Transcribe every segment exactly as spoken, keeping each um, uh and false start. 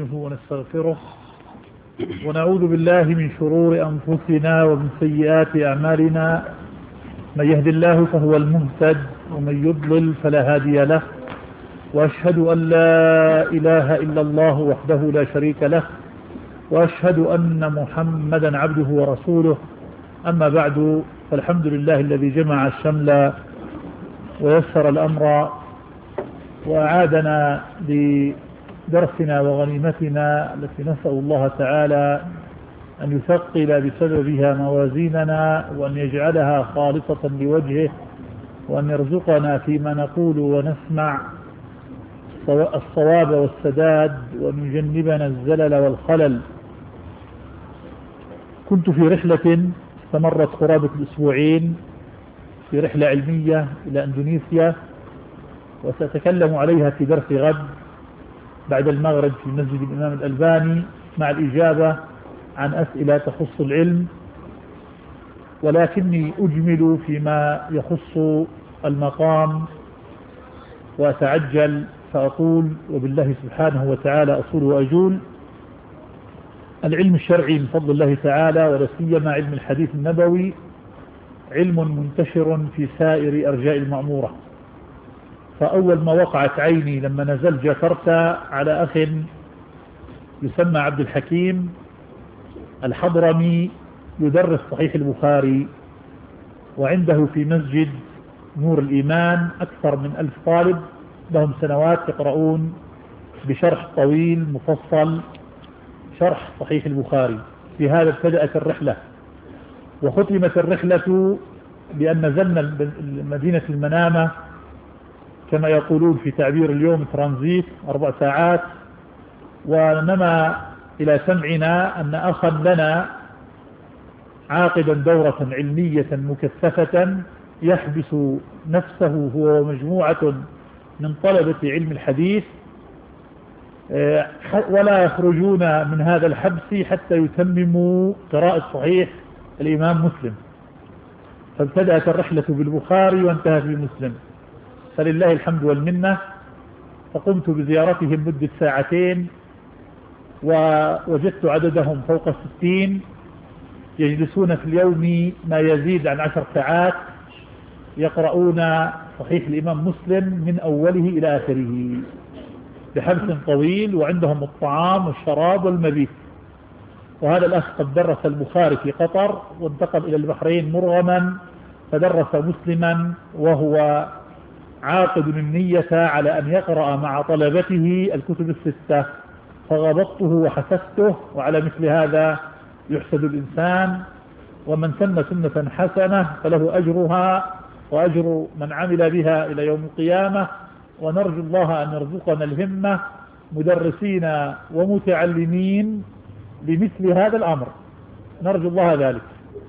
ونستغفره ونعوذ بالله من شرور أنفسنا ومن سيئات أعمالنا. من يهد الله فهو المهتد ومن يضلل فلا هادي له، وأشهد أن لا إله إلا الله وحده لا شريك له، وأشهد أن محمدا عبده ورسوله. أما بعد، فالحمد لله الذي جمع الشمل ويسر الأمر وأعادنا لدرسنا وغنيمتنا التي نسأل الله تعالى أن يثقل بسببها موازيننا، وأن يجعلها خالصة لوجهه، وأن يرزقنا فيما نقول ونسمع الصواب والسداد، وأن يجنبنا الزلل والخلل. كنت في رحلة استمرت قرابة الأسبوعين، في رحلة علمية إلى إندونيسيا، وسأتكلم عليها في درس غد بعد المغرب في مسجد الإمام الألباني مع الإجابة عن أسئلة تخص العلم، ولكني أجمل فيما يخص المقام وأتعجل فأقول وبالله سبحانه وتعالى أصول وأجول. العلم الشرعي من فضل الله تعالى، ولا سيما علم الحديث النبوي، علم منتشر في سائر أرجاء المعمورة. فأول ما وقعت عيني لما نزلت جاكرتا على أخ يسمى عبد الحكيم الحضرمي يدرس صحيح البخاري، وعنده في مسجد نور الإيمان أكثر من ألف طالب لهم سنوات يقرؤون بشرح طويل مفصل شرح صحيح البخاري. في هذا ابتدأت الرحلة، وختمت الرحلة بأن نزلنا مدينة المنامة كما يقولون في تعبير اليوم ترانزيت أربع ساعات. ونما إلى سمعنا أن أخا لنا عاقدا دورة علمية مكثفة يحبس نفسه هو ومجموعة من طلبة علم الحديث ولا يخرجون من هذا الحبس حتى يتمموا قراءة صحيح الإمام مسلم. فابتدأت الرحلة بالبخاري وانتهت بمسلم، فلله الحمد والمنة. فقمت بزيارتهم مدة ساعتين، ووجدت عددهم فوق الستين، يجلسون في اليوم ما يزيد عن عشر ساعات يقرؤون صحيح الإمام مسلم من أوله إلى آخره بحبس طويل، وعندهم الطعام والشراب والمبيت. وهذا الأخ قد درس البخاري في قطر وانتقل إلى البحرين مرغما فدرس مسلما، وهو عاقد النية على أن يقرأ مع طلبته الكتب الستة. فغبطته وحسسته، وعلى مثل هذا يحسد الإنسان. ومن سن سنة حسنة فله أجرها وأجر من عمل بها إلى يوم القيامة. ونرجو الله أن يرزقنا الهمة مدرسين ومتعلمين بمثل هذا الأمر، نرجو الله ذلك.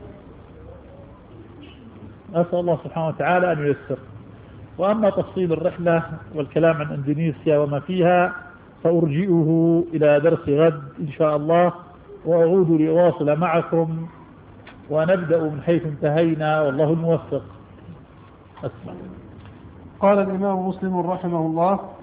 أسأل الله سبحانه وتعالى أن ييسر. وأما تفصيل الرحلة والكلام عن إندونيسيا وما فيها فأرجئه إلى درس غد إن شاء الله، وأعود لأواصل معكم ونبدأ من حيث انتهينا، والله الموفق. أسمع. قال الإمام مسلم رحمه الله: